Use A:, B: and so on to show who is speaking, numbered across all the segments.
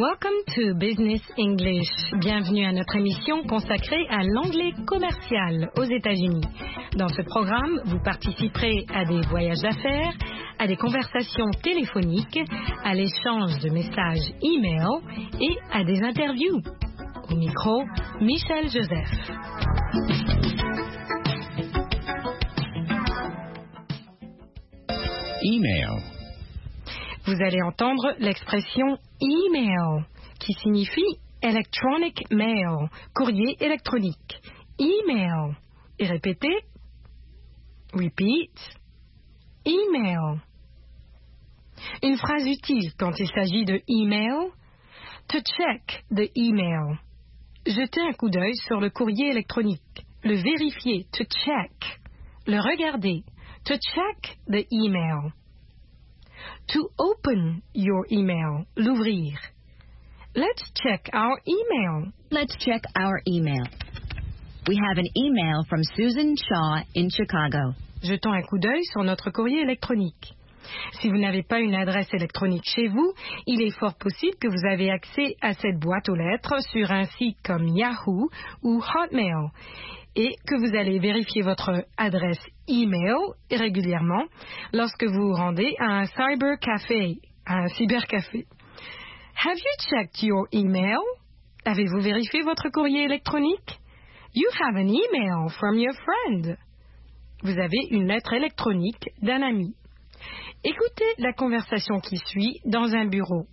A: Welcome to Business English. Bienvenue à notre émission consacrée à l'anglais commercial aux États-Unis. Dans ce programme, vous participerez à des voyages d'affaires, à des conversations téléphoniques, à l'échange de messages e-mail et à des interviews. Au micro, Michel Joseph.
B: Email.
A: Vous allez entendre l'expression email, qui signifie electronic mail, courrier électronique. Email. Et répétez. Repeat. Email. Une phrase utile quand il s'agit de email. To check the email. Jeter un coup d'œil sur le courrier électronique. Le vérifier. To check. Le regarder. To check the email. To open your email, l'ouvrir. Let's check our email.
C: Let's check our email. We have an email from Susan Shaw in Chicago.
A: Jetons un coup d'œil sur notre courrier électronique. Si vous n'avez pas une adresse électronique chez vous, il est fort possible que vous avez accès à cette boîte aux lettres sur un site comme Yahoo ou Hotmail et que vous allez vérifier votre adresse email régulièrement lorsque vous vous rendez à un cybercafé, à un cybercafé. Have you checked your email? Avez-vous vérifié votre courrier électronique? You have an email from your friend. Vous avez une lettre électronique d'un ami. Écoutez la conversation qui suit dans un bureau.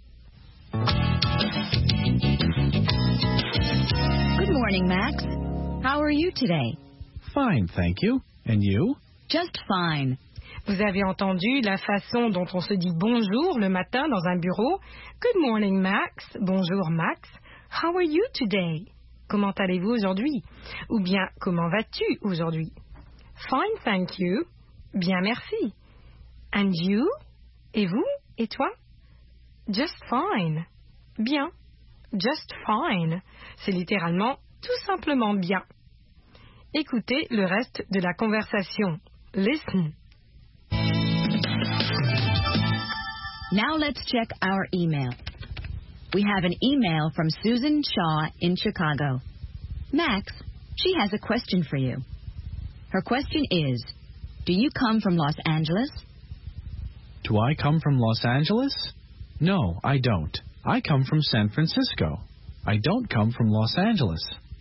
C: Good morning, Max. How are you today?
B: Fine, thank you. And you?
C: Just fine.
A: Vous avez entendu la façon dont on se dit bonjour le matin dans un bureau. Good morning, Max. Bonjour, Max. How are you today? Comment allez-vous aujourd'hui? Ou bien, comment vas-tu aujourd'hui? Fine, thank you. Bien, merci. And you? Et vous? Et toi? Just fine. Bien. Just fine. C'est littéralement tout simplement bien. Écoutez le reste de la conversation. Listen.
C: Now let's check our email. We have an email from Susan Shaw in Chicago. Max, she has a question for you. Her question is, do you come from Los Angeles?
B: Do I come from Los Angeles? No, I don't. I come from San Francisco. I don't come from Los Angeles.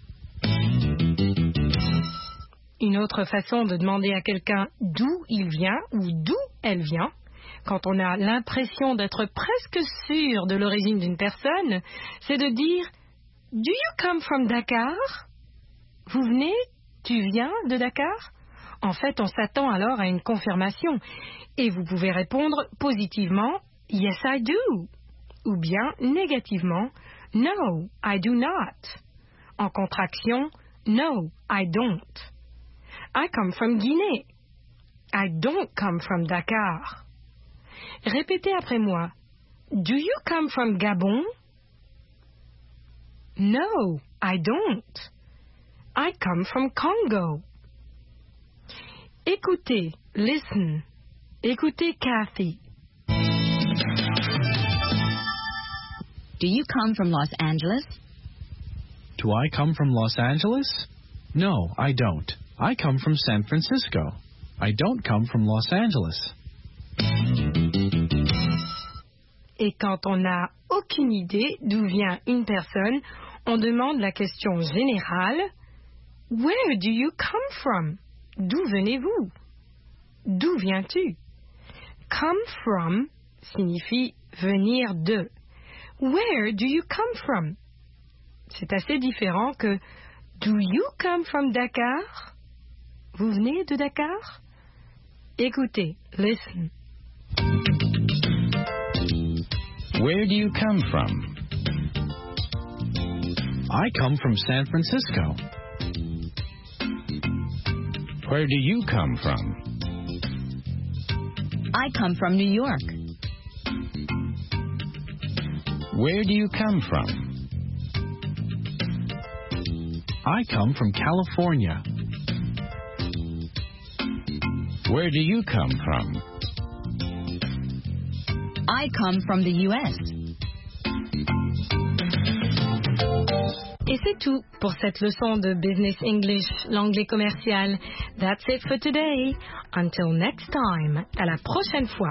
A: Une autre façon de demander à quelqu'un d'où il vient ou d'où elle vient, quand on a l'impression d'être presque sûr de l'origine d'une personne, c'est de dire « Do you come from Dakar ?» Vous venez, tu viens de Dakar? En fait, on s'attend alors à une confirmation et vous pouvez répondre positivement « Yes, I do » ou bien négativement « No, I do not ». En contraction « No, I don't ». I come from Guinée. I don't come from Dakar. Répétez après moi. Do you come from Gabon? No, I don't. I come from Congo. Écoutez, listen. Écoutez Kathy.
C: Do you come from Los Angeles?
B: Do I come from Los Angeles? No, I don't. I come from San Francisco. I don't come from Los Angeles.
A: Et quand on n'a aucune idée d'où vient une personne, on demande la question générale « Where do you come from ?» D'où venez-vous? D'où viens-tu? Come from signifie venir de. Where do you come from? C'est assez différent que Do you come from Dakar? Vous venez de Dakar? Écoutez, listen.
B: Where do you come from? I come from San Francisco. Where do you come from?
C: I come from New York.
B: Where do you come from? I come from California. Where do you come from?
C: I come from the U.S.
A: Et c'est tout pour cette leçon de Business English, l'anglais commercial. That's it for today. Until next time. À la prochaine fois.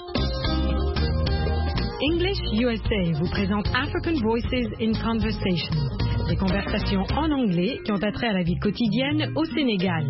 A: English USA vous présente African Voices in Conversation. Des conversations en anglais qui ont attrait à la vie quotidienne au Sénégal.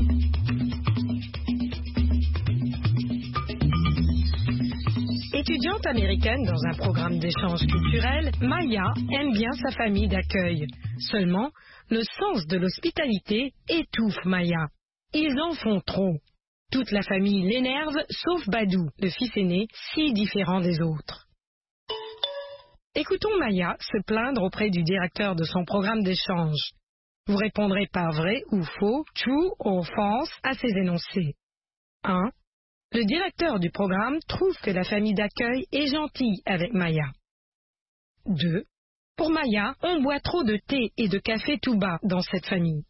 A: Étudiante américaine dans un programme d'échange culturel, Maya aime bien sa famille d'accueil. Seulement, le sens de l'hospitalité étouffe Maya. Ils en font trop. Toute la famille l'énerve, sauf Badou, le fils aîné, si différent des autres. Écoutons Maya se plaindre auprès du directeur de son programme d'échange. Vous répondrez par vrai ou faux, true or false, à ces énoncés. 1. Le directeur du programme trouve que la famille d'accueil est gentille avec Maya. 2. Pour Maya, on boit trop de thé et de café tout bas dans cette famille.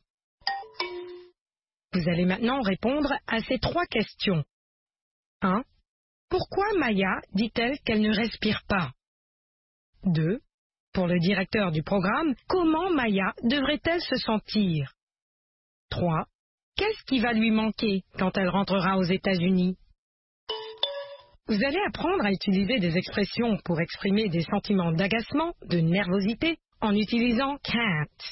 A: Vous allez maintenant répondre à ces 3 questions. 1. Pourquoi Maya dit-elle qu'elle ne respire pas? 2. Pour le directeur du programme, comment Maya devrait-elle se sentir? 3. Qu'est-ce qui va lui manquer quand elle rentrera aux États-Unis? Vous allez apprendre à utiliser des expressions pour exprimer des sentiments d'agacement, de nervosité, en utilisant can't.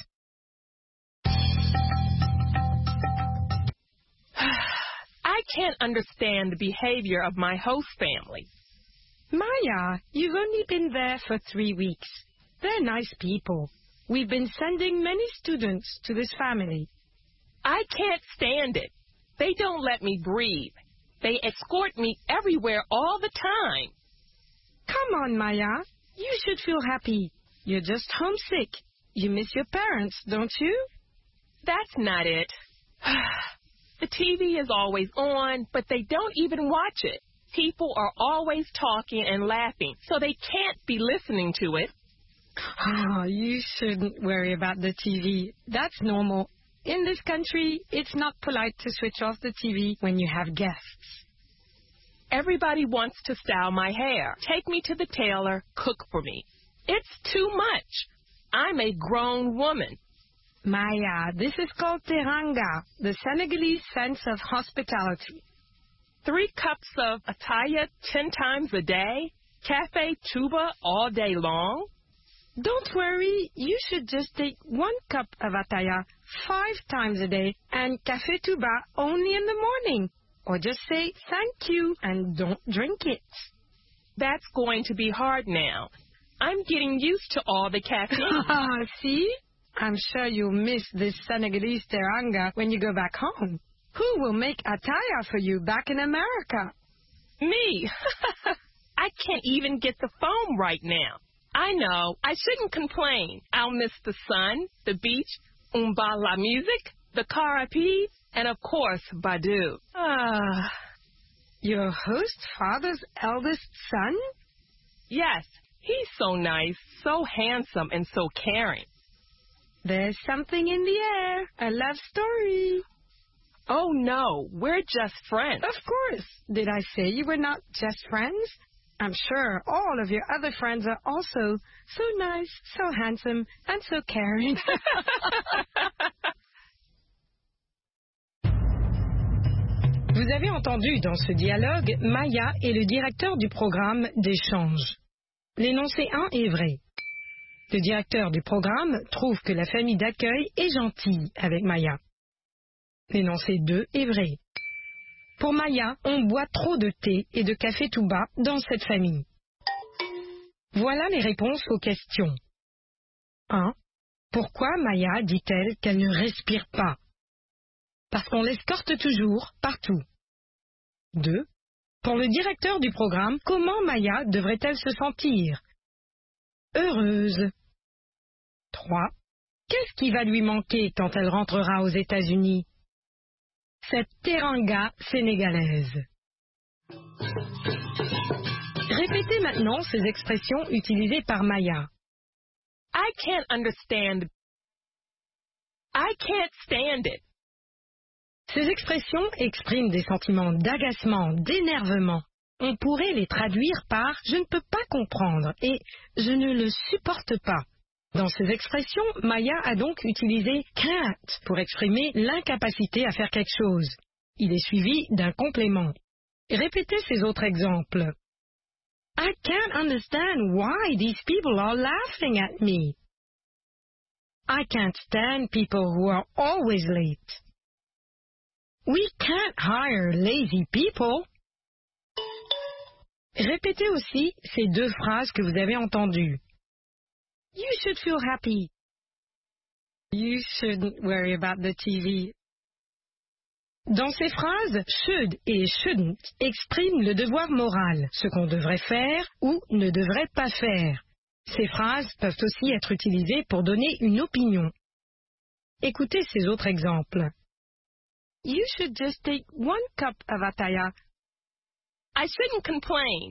D: I can't understand the behavior of my host family.
A: Maya, you've only been there for 3 weeks. They're nice people. We've been sending many students to this family.
D: I can't stand it. They don't let me breathe. They escort me everywhere all the time.
A: Come on, Maya. You should feel happy. You're just homesick. You miss your parents, don't you?
D: That's not it. The TV is always on, but they don't even watch it. People are always talking and laughing, so they can't be listening to it.
A: Oh, you shouldn't worry about the TV. That's normal. In this country, it's not polite to switch off the TV when you have guests.
D: Everybody wants to style my hair, take me to the tailor, cook for me. It's too much. I'm a grown woman.
A: Maya, this is called teranga, the Senegalese sense of hospitality.
D: 3 cups of ataya 10 times a day? Cafe tuba all day long?
A: Don't worry, you should just take 1 cup of ataya 5 times a day and café tuba only in the morning. Or just say thank you and don't drink it.
D: That's going to be hard now. I'm getting used to all the caffeine.
A: See? I'm sure you'll miss this Senegalese teranga when you go back home. Who will make ataya for you back in America?
D: Me. I can't even get the phone right now. I know. I shouldn't complain. I'll miss the sun, the beach, la music, the karapi, and of course, Badou.
A: Your host father's eldest son?
D: Yes. He's so nice, so handsome, and so caring.
A: There's something in the air. A love story.
D: Oh, no. We're just friends.
A: Of course. Did I say you were not just friends? I'm sure all of your other friends are also so nice, so handsome, and so caring. Vous avez entendu dans ce dialogue Maya et le directeur du programme d'échange. L'énoncé 1 est vrai. Le directeur du programme trouve que la famille d'accueil est gentille avec Maya. L'énoncé 2 est vrai. Pour Maya, on boit trop de thé et de café tout bas dans cette famille. Voilà les réponses aux questions. 1. Pourquoi Maya dit-elle qu'elle ne respire pas? Parce qu'on l'escorte toujours, partout. 2. Pour le directeur du programme, comment Maya devrait-elle se sentir? Heureuse. 3. Qu'est-ce qui va lui manquer quand elle rentrera aux États-Unis? Cette teranga sénégalaise. Répétez maintenant ces expressions utilisées par Maya.
D: I can't understand. I can't stand it.
A: Ces expressions expriment des sentiments d'agacement, d'énervement. On pourrait les traduire par « je ne peux pas comprendre » et « je ne le supporte pas ». Dans ces expressions, Maya a donc utilisé can't pour exprimer l'incapacité à faire quelque chose. Il est suivi d'un complément. Répétez ces autres exemples. I can't understand why these people are laughing at me. I can't stand people who are always late. We can't hire lazy people. Répétez aussi ces deux phrases que vous avez entendues. You should feel happy. You shouldn't worry about the TV. Dans ces phrases, should et shouldn't expriment le devoir moral, ce qu'on devrait faire ou ne devrait pas faire. Ces phrases peuvent aussi être utilisées pour donner une opinion. Écoutez ces autres exemples. You should just take 1 cup of ataya.
D: I shouldn't complain.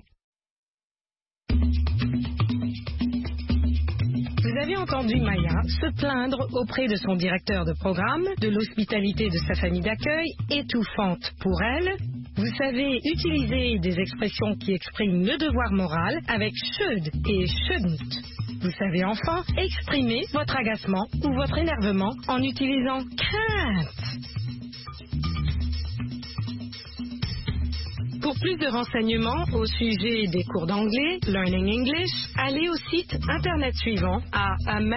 A: Vous avez entendu Maya se plaindre auprès de son directeur de programme de l'hospitalité de sa famille d'accueil, étouffante pour elle. Vous savez utiliser des expressions qui expriment le devoir moral avec should et shouldn't. Vous savez enfin exprimer votre agacement ou votre énervement en utilisant can't. Pour plus de renseignements au sujet des cours d'anglais, Learning English, allez au site internet suivant à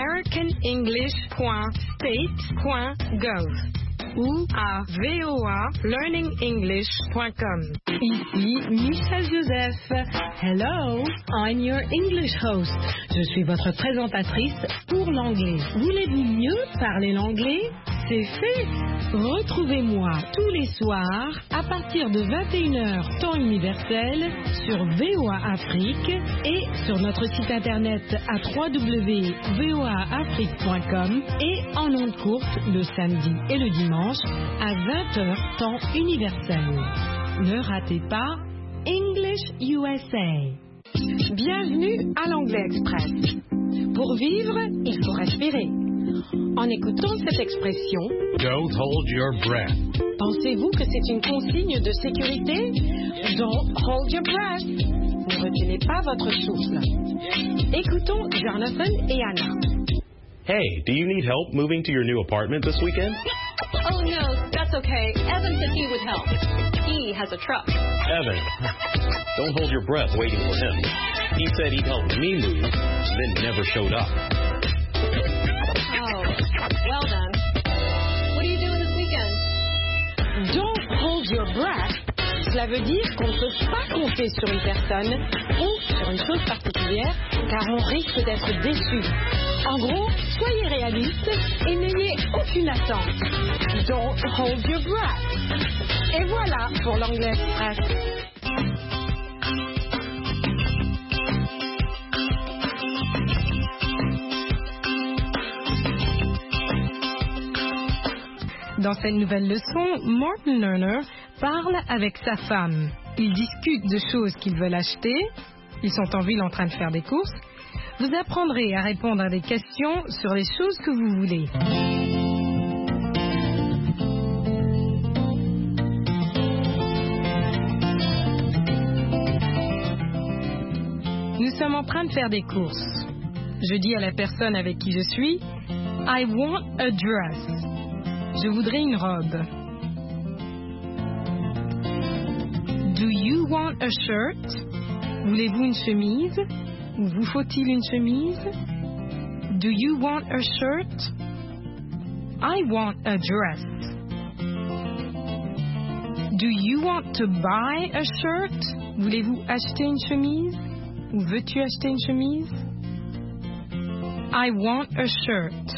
A: americanenglish.state.gov ou à voalearningenglish.com. Ici Michel Joseph. Hello, I'm your English host. Je suis votre présentatrice pour l'anglais. Voulez-vous mieux parler l'anglais? C'est fait. Retrouvez-moi tous les soirs à partir de 21h temps universel sur VOA Afrique et sur notre site internet à www.voaafrique.com et en ondes courtes le samedi et le dimanche à 20h temps universel. Ne ratez pas English USA. Bienvenue à l'Anglais Express. Pour vivre, il faut respirer. En écoutant cette expression,
E: Don't hold your breath.
A: Pensez-vous que c'est une consigne de sécurité? Don't hold your breath. Ne retenez pas votre souffle. Écoutons Jonathan et Anna.
F: Hey, do you need help moving to your new apartment this weekend?
G: Oh, no, that's okay. Evan said he would help. He has a truck.
F: Evan, don't hold your breath waiting for him. He said he'd help me move, then never showed up.
G: Oh, well done. What are you doing this weekend?
A: Don't hold your breath. Cela veut dire qu'on ne peut pas compter sur une personne ou sur une chose particulière car on risque d'être déçu. En gros, soyez réaliste et n'ayez aucune attente. Don't hold your breath. Et voilà pour l'Anglais Express. Dans cette nouvelle leçon, Morten Lerner parle avec sa femme. Ils discutent de choses qu'ils veulent acheter. Ils sont en ville en train de faire des courses. Vous apprendrez à répondre à des questions sur les choses que vous voulez. Nous sommes en train de faire des courses. Je dis à la personne avec qui je suis, I want a dress. Je voudrais une robe. Do you want a shirt? Voulez-vous une chemise? Ou vous faut-il une chemise? Do you want a shirt? I want a dress. Do you want to buy a shirt? Voulez-vous acheter une chemise? Ou veux-tu acheter une chemise? I want a shirt.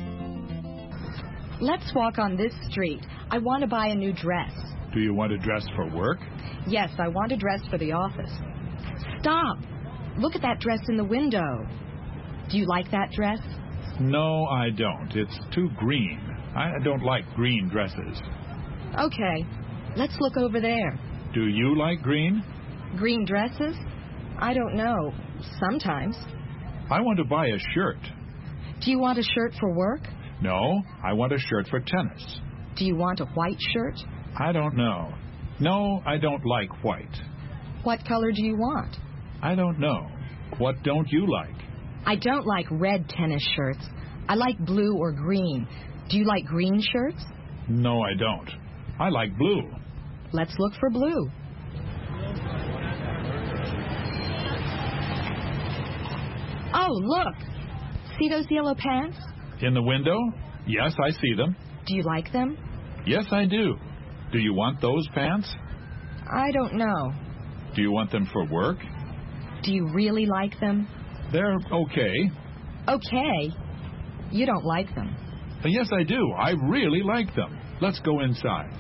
C: Let's walk on this street. I want to buy a new dress.
E: Do you want a dress for work?
C: Yes, I want a dress for the office. Stop! Look at that dress in the window. Do you like that dress?
E: No, I don't. It's too green. I don't like green dresses.
C: Okay, let's look over there.
E: Do you like green?
C: Green dresses? I don't know. Sometimes.
E: I want to buy a shirt.
C: Do you want a shirt for work?
E: No, I want a shirt for tennis.
C: Do you want a white shirt?
E: I don't know. No, I don't like white.
C: What color do you want?
E: I don't know. What don't you like?
C: I don't like red tennis shirts. I like blue or green. Do you like green shirts?
E: No, I don't. I like blue.
C: Let's look for blue. Oh, look. See those yellow pants?
E: In the window? Yes, I see them.
C: Do you like them?
E: Yes, I do. Do you want those pants?
C: I don't know.
E: Do you want them for work?
C: Do you really like them?
E: They're okay.
C: Okay. You don't like them.
E: Yes, I do. I really like them. Let's go inside.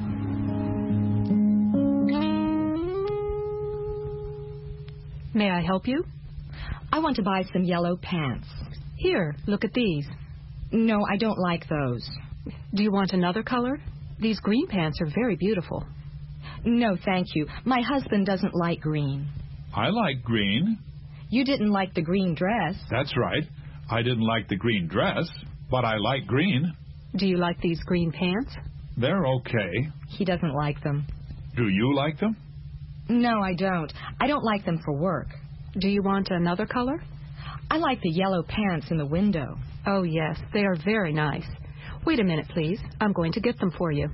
A: May I help you?
C: I want to buy some yellow pants.
A: Here, look at these.
C: No, I don't like those.
A: Do you want another color? These green pants are very beautiful.
C: No, thank you. My husband doesn't like green.
E: I like green.
C: You didn't like the green dress.
E: That's right. I didn't like the green dress, but I like green.
A: Do you like these green pants?
E: They're okay.
C: He doesn't like them.
E: Do you like them?
C: No, I don't. I don't like them for work.
A: Do you want another color?
C: I like the yellow pants in the window.
A: Oh, yes, they are very nice. Wait a minute, please. I'm going to get them for you.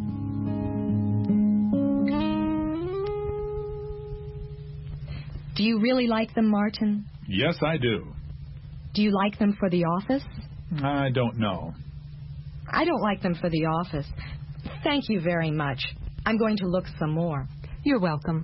C: Do you really like them, Martin?
E: Yes, I do.
C: Do you like them for the office?
E: I don't know.
C: I don't like them for the office. Thank you very much. I'm going to look some more.
A: You're welcome.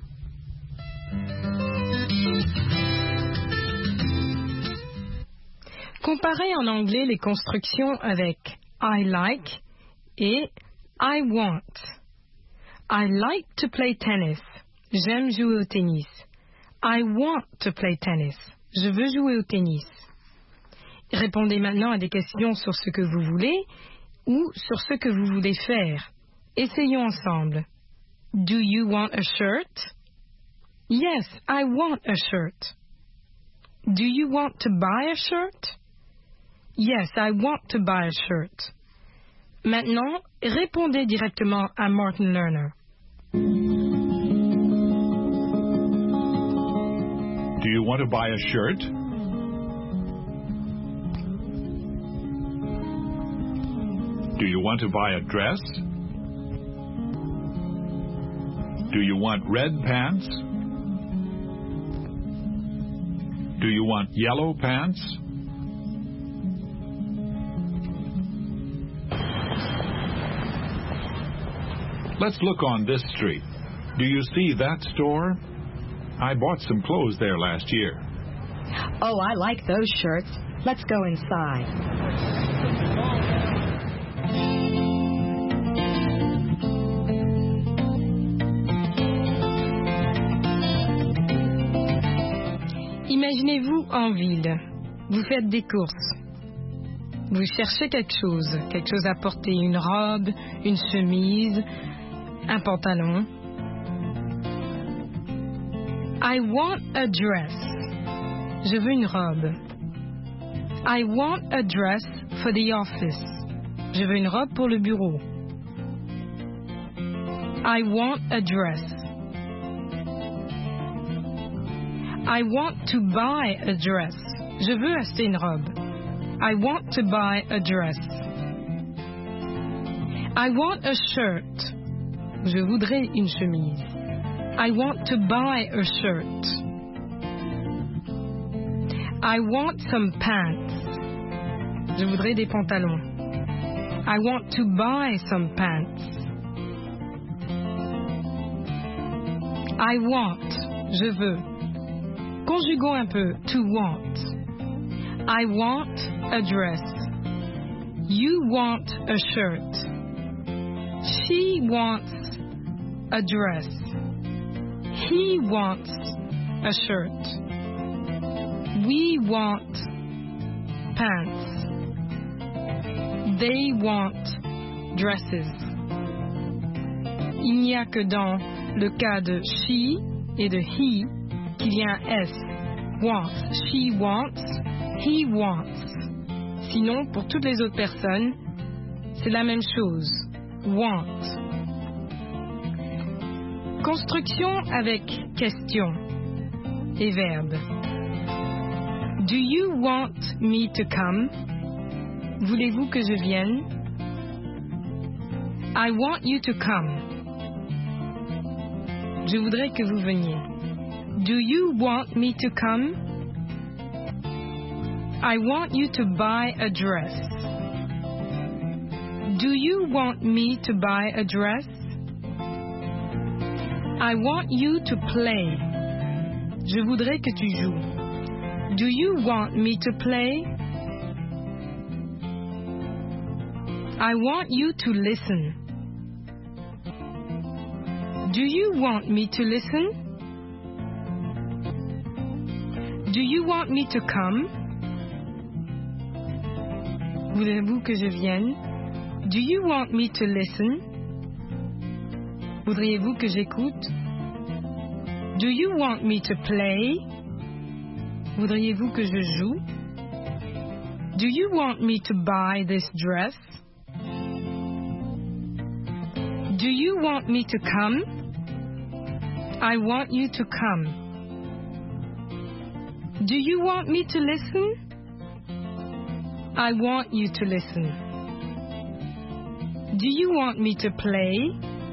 A: Comparez en anglais les constructions avec I like et I want. I like to play tennis. J'aime jouer au tennis. I want to play tennis. Je veux jouer au tennis. Répondez maintenant à des questions sur ce que vous voulez ou sur ce que vous voulez faire. Essayons ensemble. Do you want a shirt? Yes, I want a shirt. Do you want to buy a shirt? Yes, I want to buy a shirt. Maintenant, répondez directement à Martin Lerner.
E: Do you want to buy a shirt? Do you want to buy a dress? Do you want red pants? Do you want yellow pants? Let's look on this street. Do you see that store? I bought some clothes there last year.
C: Oh, I like those shirts. Let's go inside.
A: Imaginez-vous en ville. Vous faites des courses. Vous cherchez quelque chose à porter, une robe, une chemise, un pantalon. I want a dress. Je veux une robe. I want a dress for the office. Je veux une robe pour le bureau. I want a dress. I want to buy a dress. Je veux acheter une robe. I want to buy a dress. I want a shirt. Je voudrais une chemise. I want to buy a shirt. I want some pants. Je voudrais des pantalons. I want to buy some pants. I want. Je veux. Conjuguons un peu. To want. I want a dress. You want a shirt. She wants a dress. He wants a shirt. We want pants. They want dresses. Il n'y a que dans le cas de she et de he qu'il y a un S. Wants. She wants. He wants. Sinon, pour toutes les autres personnes, c'est la même chose. Want. Construction avec question et verbe. Do you want me to come? Voulez-vous que je vienne? I want you to come. Je voudrais que vous veniez. Do you want me to come? I want you to buy a dress. Do you want me to buy a dress? I want you to play. Je voudrais que tu joues. Do you want me to play? I want you to listen. Do you want me to listen? Do you want me to come? Voulez-vous que je vienne? Do you want me to listen? Voudriez-vous que j'écoute? Do you want me to play? Voudriez-vous que je joue? Do you want me to buy this dress? Do you want me to come? I want you to come. Do you want me to listen? I want you to listen. Do you want me to play?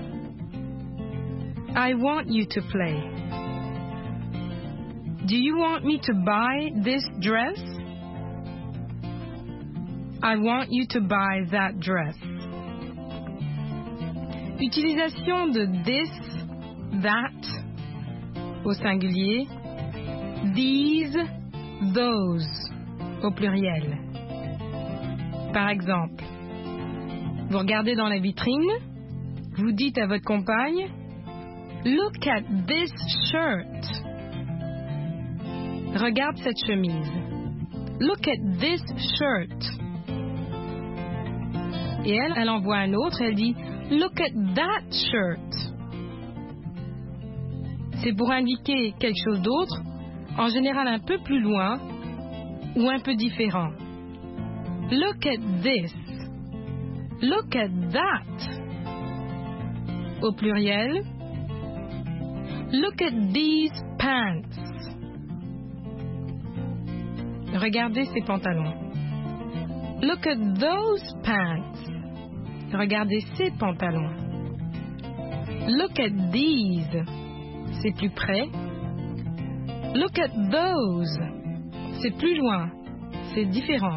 A: I want you to play. Do you want me to buy this dress? I want you to buy that dress. Utilisation de this, that, au singulier, these, those, au pluriel. Par exemple, vous regardez dans la vitrine, vous dites à votre compagne, Look at this shirt. Regarde cette chemise. Look at this shirt. Et elle en voit un autre, elle dit Look at that shirt. C'est pour indiquer quelque chose d'autre, en général un peu plus loin ou un peu différent. Look at this. Look at that. Au pluriel. Look at these pants. Regardez ces pantalons. Look at those pants. Regardez ces pantalons. Look at these. C'est plus près. Look at those. C'est plus loin. C'est différent.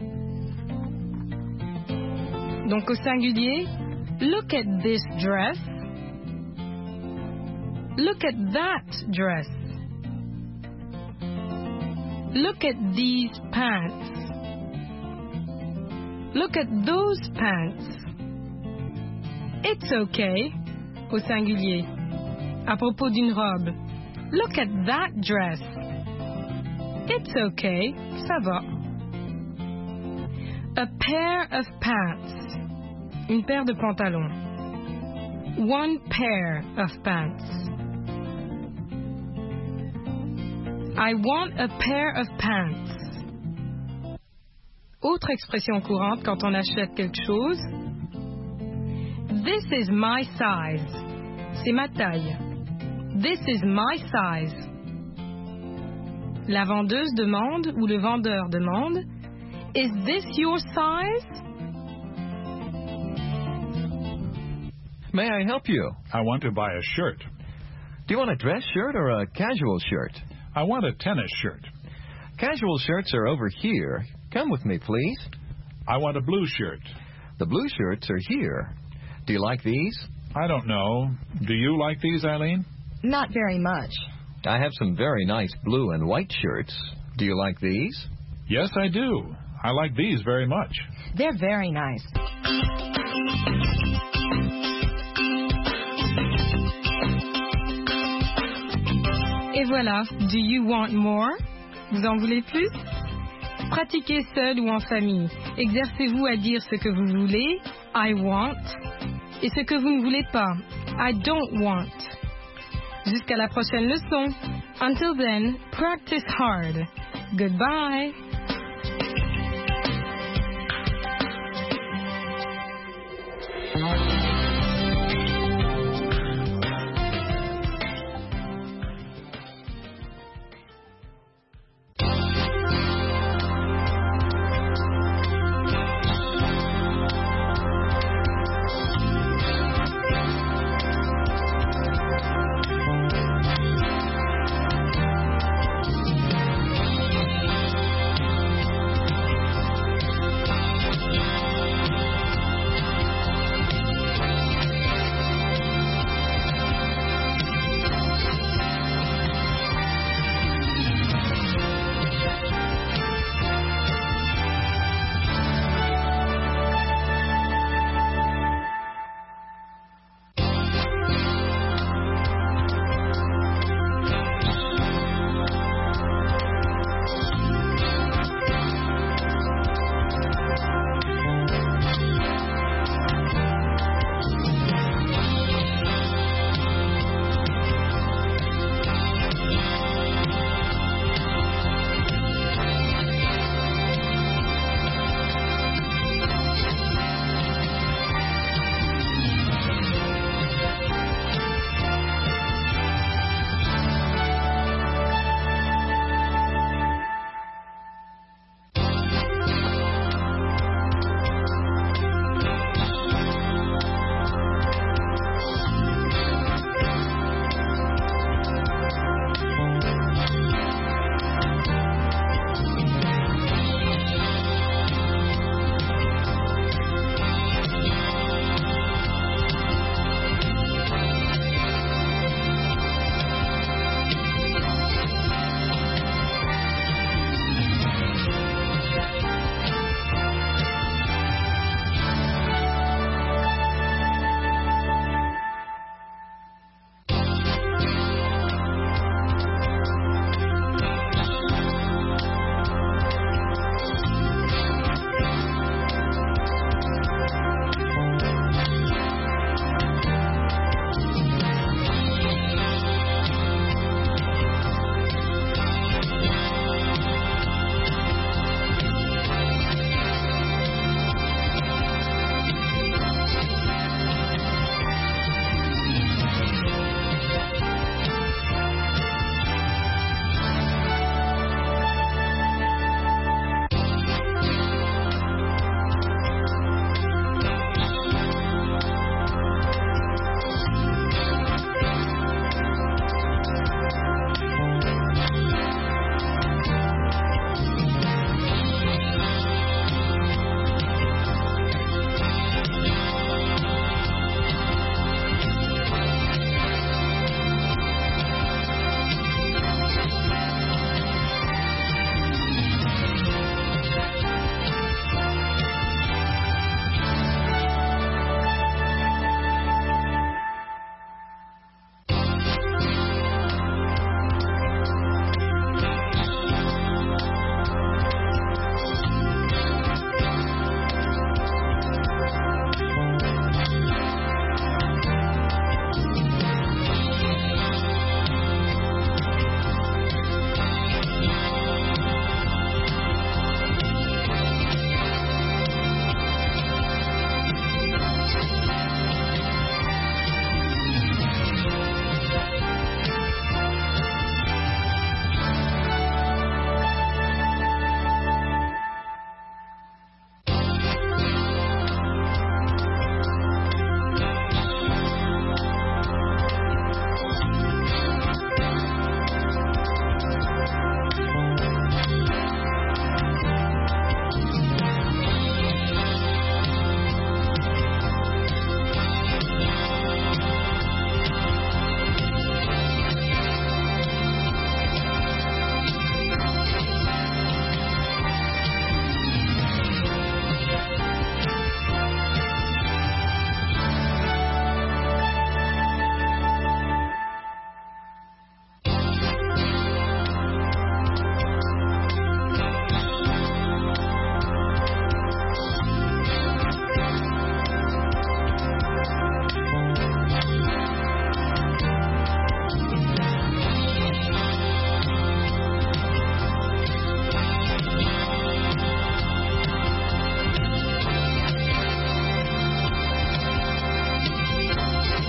A: Donc au singulier, look at this dress. Look at that dress. Look at these pants. Look at those pants. It's okay, au singulier. À propos d'une robe. Look at that dress. It's okay, ça va. A pair of pants. Une paire de pantalons. One pair of pants. I want a pair of pants. Autre expression courante quand on achète quelque chose. This is my size. C'est ma taille. This is my size. La vendeuse demande ou le vendeur demande, Is this your size?
H: May I help you?
E: I want to buy a shirt.
H: Do you want a dress shirt or a casual shirt?
E: I want a tennis shirt.
H: Casual shirts are over here. Come with me, please.
E: I want a blue shirt.
H: The blue shirts are here. Do you like these?
E: I don't know. Do you like these, Eileen?
C: Not very much.
H: I have some very nice blue and white shirts. Do you like these?
E: Yes, I do. I like these very much.
C: They're very nice.
A: Et voilà, do you want more? Vous en voulez plus? Pratiquez seul ou en famille. Exercez-vous à dire ce que vous voulez, I want, et ce que vous ne voulez pas, I don't want. Jusqu'à la prochaine leçon. Until then, practice hard. Goodbye.